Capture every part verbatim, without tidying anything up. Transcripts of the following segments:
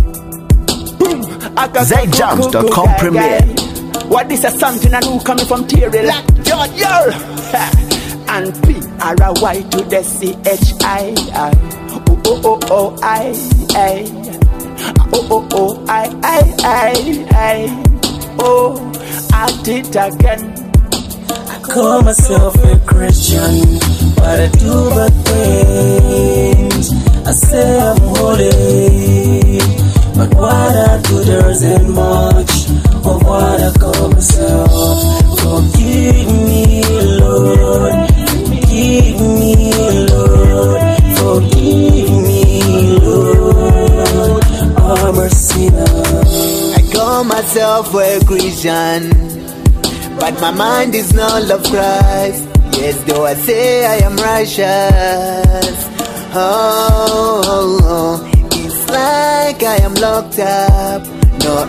Z Jams dot com premiere. What this is something I know coming from Terry like George, yo. And P R Y to the C H I. Oh oh oh oh I I. Oh oh oh I I I I. Oh, I did again. I call myself a Christian, but I do bad things. I say I'm holy, but what I do there isn't much of what I call myself. Forgive me, Lord. Forgive me, Lord. Forgive me, Lord. I'm a sinner. I call myself a Christian, but my mind is not of Christ. Yes, though I say I am righteous. Oh, oh, oh. It's like I am locked up, no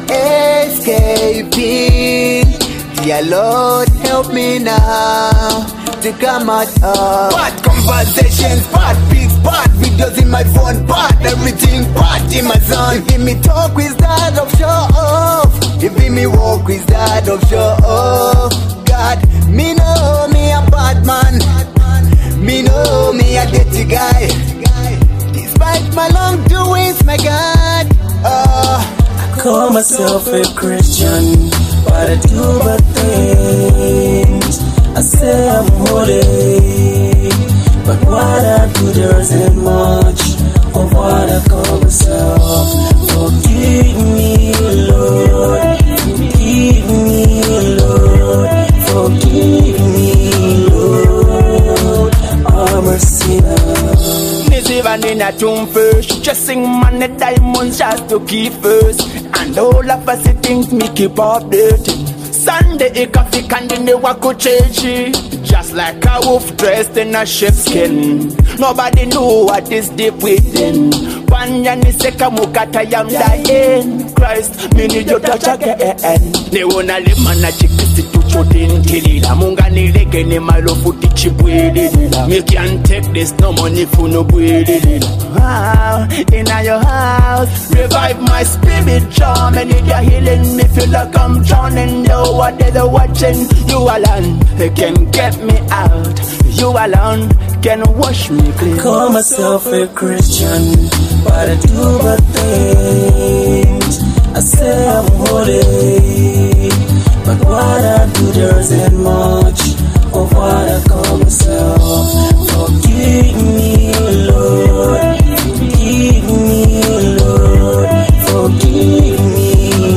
escaping. Dear Lord, help me now to come out of bad conversations, bad pics, bad videos in my phone, bad everything, bad in my zone. If me talk with that of show off, if me walk with that of show off. God, me know me a bad man, me know me a dirty guy. Despite my long doings, my God, oh. I call myself a Christian, but I do bad things. I say I'm holy, but what I do there isn't much of what I call myself. Forgive me, Lord. Forgive me, Lord. Forgive me, Lord. I'm a sinner. Even in a tomb first, chasing money, diamonds just to keep first. And all of us things me keep updating. Sunday a coffee candy never could change it. Just like a wolf dressed in a sheepskin. Nobody know what is deep within. Panyani seka mukata yam dying. Christ, me need your touch again. They wanna live man a chick to chotin tilila. Munga ni lege ni malo futi chibwede. Me can't take this no money for no bwede. Wow, in your house, revive my spirit, charm. And if you're healing me, feel like I'm drowning. Know what they're watching. You alone can get me out. You alone can wash me clean. I call myself a Christian, but I do bad things. I say I'm holy, but what I do there isn't much of what I call myself. Forgive me, Lord. Forgive me, Lord. Forgive me,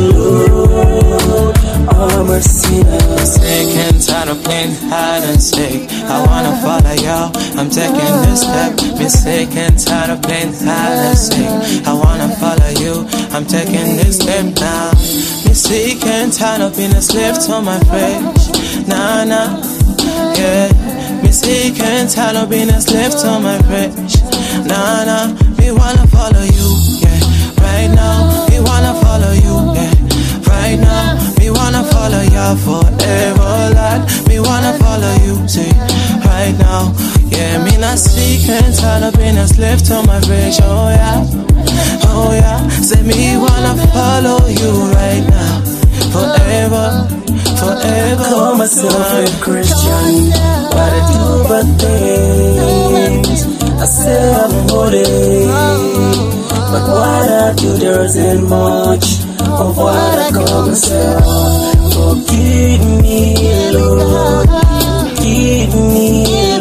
Lord. I'm a sinner. Sick and tired of playing hide and seek. I wanna follow y'all, I'm taking this step. Me sick and tired of playing hide and seek. I wanna follow you, I'm taking this step now. Me sick and tired of being a slave to my flesh. Nah, nah, yeah. Me sick and tired of being a slave to my flesh. Nah, nah, me wanna follow you, yeah. Right now, me wanna follow you, yeah. Right now, me wanna follow you forever, Lord. Me wanna follow you, see. Right now, yeah, me not sick and tired of being a slave to my flesh, oh yeah, oh yeah. Say me wanna follow you right now, forever, forever. I call myself a Christian, but I do bad things. I say I'm holy, but what I do there isn't much of what I call myself. Forgive me, Lord. Forgive me,